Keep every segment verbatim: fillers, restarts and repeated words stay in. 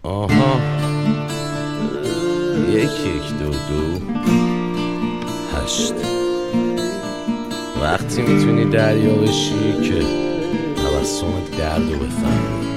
آها یک یک دو دو هشت. وقتی میتونی دریا بشی که تبسم درد رو بفهمی.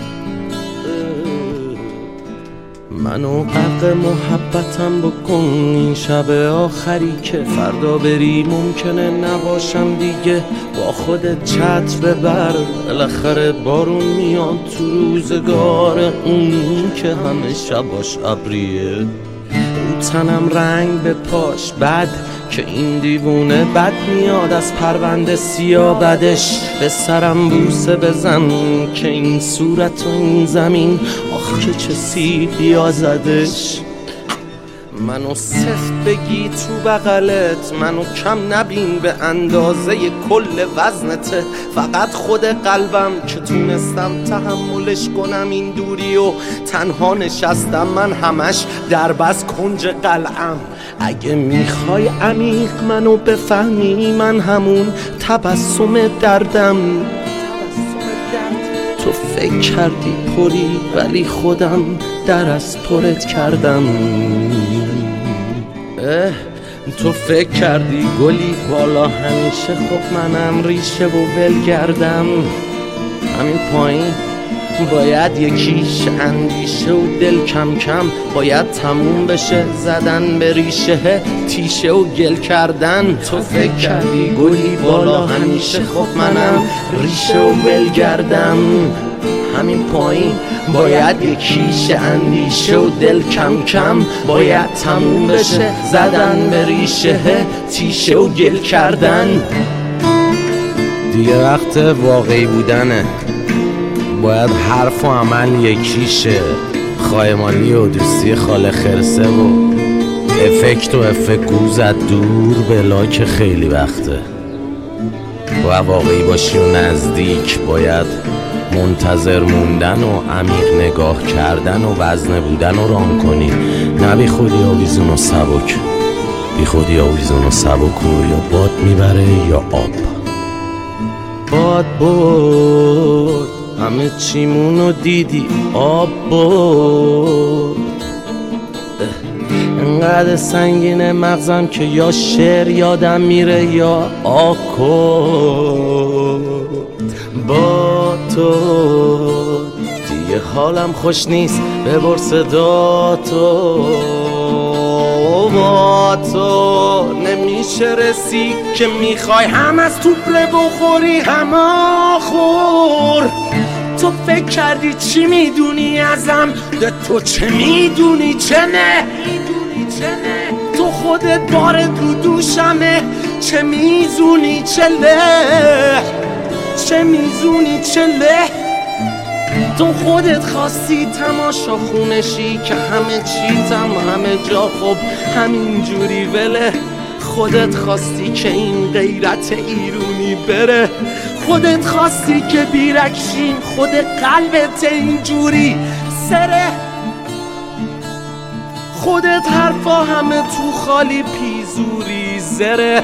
منو غرق محبتم بکن این شب آخری که فردا بری ممکنه نباشم دیگه. با خودت چتر ببر بالاخره بارون میاد تو روزگار اون که همه شباش ابریه. رو تنم رنگ به پاش بد که این دیوونه بد میاد از پرونده سیاه بدش. به سرم بوسه بزن که این صورت و این زمین آخ که چه سیبی زدش. منو سفت بگی تو بغلت، منو کم نبین به اندازه کل وزنته. فقط خود قلبم که تونستم تحملش کنم این دوری و تنها نشستم من همش در بس کنج قلعم. اگه میخوای عمیق منو بفهمی من همون تبسم دردم. تو فکر کردی پری ولی خودم در از پرت کردم. اه تو فکر کردی گلی بالا همیشه خب منم ریشه و ولگردم. همین پایین باید یکیش اندیشه و دل کم کم باید تموم بشه زدن به ریشه تیشه و گل کردن. تو فکر کردی گلی بالا همیشه خب منم ریشه و ولگردم. همین پایین باید یکیش اندیشه و دل کم کم باید تموم بشه زدن به ریشه تیشه و گل کردن. دیگه وقت واقعی بودنه، باید حرف و عمل یکیشه. خایمالی و دوستی خاله خرسه و افکت و افکت زد دور بلا که خیلی وقته. باید واقعی باشی و نزدیک، باید منتظر موندن و عمیق نگاه کردن و وزنه بودن و رام کنی. نه بی خودی آویزون و سبک، بی خودی آویزون و سبک و یا باد میبره یا آب. باد برد همه چیمونو دیدی آب برد. انقدر سنگینه مغزم که یا شعر یادم میره یا آکورد. با تو دیگه حالم خوش نیست ببر صدا تو. با تو نمیشه رسید که میخوای هم از توپله بخوری هم آخور. تو فکر کردی چی میدونی ازم، ده تو چه میدونی چه نه. تو خودت بارت رو دوشمه، چه میزونی چه له، چه میزونی چه له. تو خودت خواستی تماشا خونشی که همه چیتم همه جا خب همین جوری وله. خودت خواستی که این غیرت ایرونی بره، خودت خواستی که بیرکشیم خود قلبت اینجوری سره. خودت حرفا همه تو خالی پیزوری زره.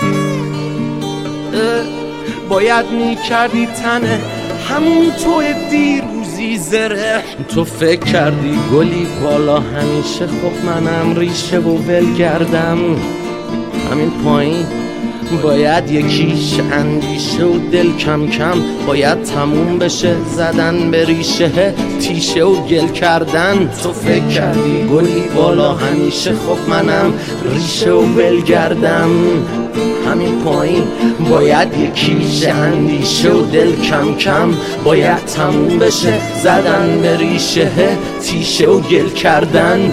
باید میکردی تنه همون تو دیروزی زره. تو فکر کردی گلی بالا همیشه خب منم ریشه و ولگردم. همین پایین باید یکیش اندیشه و دل کم کم باید تموم بشه زدن به ریشه تیشه و گل کردن. تو فکر کردی گلی بالا همیشه خب منم ریشه و ولگردم. همین پایین باید یکیش اندیشه و دل کم کم باید تموم بشه زدن به ریشه تیشه و گل کردن.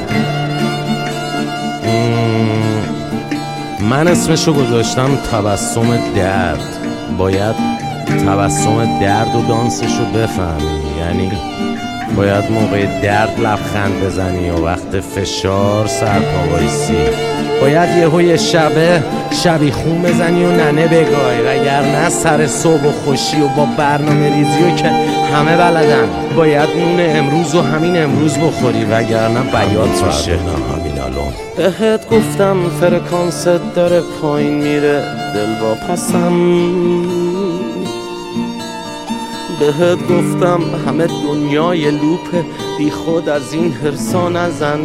من اسمشو گذاشتم تبسم درد. باید تبسم درد و دانسشو بفهمی، یعنی باید موقع درد لبخند بزنی و وقت فشار سرپا وایسی. باید یهو یه شبه شبی خون بزنی و ننه بگای، وگرنه سر صبح و خوشی و با برنامه ریزی و که همه بلدن. باید نون امروز و همین امروز بخوری وگرنه بیات میشه. همین الان بهت گفتم فرکانست داره پایین میره، دل واپسم بهت گفتم همه دنیای لوپه، بی خود از این حرصا نزن.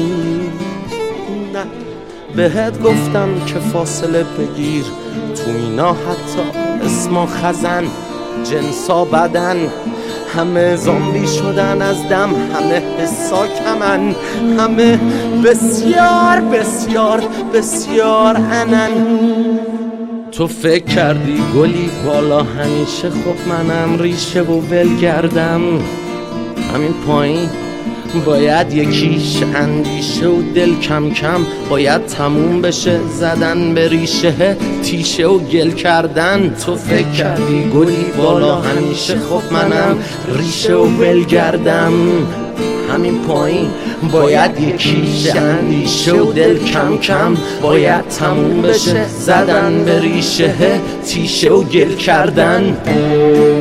نه بهت گفتم که فاصله بگیر، تو اینا حتی اسما خزن، جنسا بدن، همه زامبی شدن از دم، همه حسا کمن، همه بسیار بسیار بسیار انن. تو فکر کردی گلی بالا همیشه، خب منم ریشه و ولگردم. همین پایین باید یکیش اندیشه و دل کم کم باید تموم بشه زدن به ریشه تیشه و گل کردن. تو فکر کردی گلی بالا همیشه، خب منم ریشه و ولگردم. همین پایین باید یکیش اندیشه و دل کم کم باید تموم بشه زدن به ریشه تیشه و گل کردن.